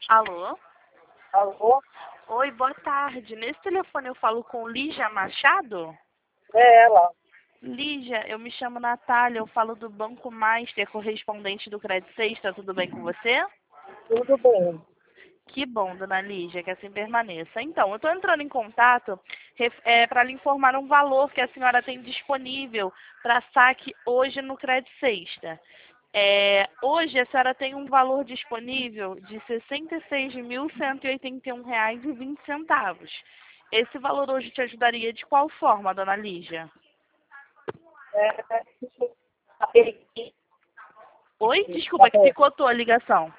Alô? Alô? Oi, boa tarde. Nesse telefone eu falo com Lígia Machado? É ela. Lígia, eu me chamo Natália, eu falo do Banco Master, correspondente do Crédito Sexta. Tudo bem com você? Tudo bem. Que bom, dona Lígia, que assim permaneça. Então, eu estou entrando em contato para lhe informar um valor que a senhora tem disponível para saque hoje no Crédito Sexta. Hoje a senhora tem um valor disponível de R$ 66.181,20. Esse valor hoje te ajudaria de qual forma, dona Lígia? Oi? Desculpa, que picotou a ligação.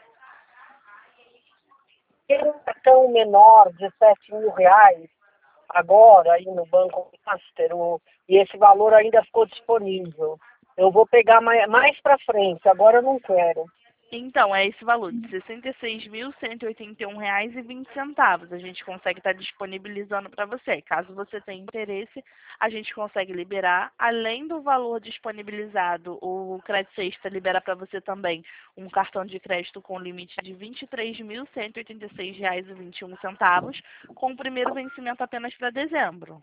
Tem um cartão menor de R$ 7.000 agora aí no Banco Master, e esse valor ainda ficou disponível. Eu vou pegar mais para frente, agora eu não quero. Então, é esse valor de R$ 66.181,20. A gente consegue estar disponibilizando para você. Caso você tenha interesse, a gente consegue liberar. Além do valor disponibilizado, o Crédito Sexta libera para você também um cartão de crédito com limite de R$ 23.186,21, com o primeiro vencimento apenas para dezembro.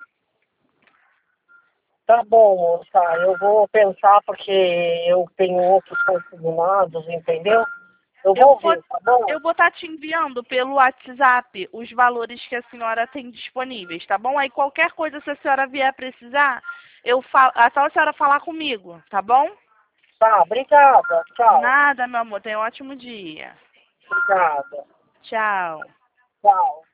Tá bom, moça, eu vou pensar porque eu tenho outros consignados, entendeu? Eu vou ver, tá bom? Eu vou estar te enviando pelo WhatsApp os valores que a senhora tem disponíveis, tá bom? Aí qualquer coisa, se a senhora vier precisar, é só a senhora falar comigo, tá bom? Tá, obrigada. Tchau. Nada, meu amor. Tenha um ótimo dia. Obrigada. Tchau. Tchau.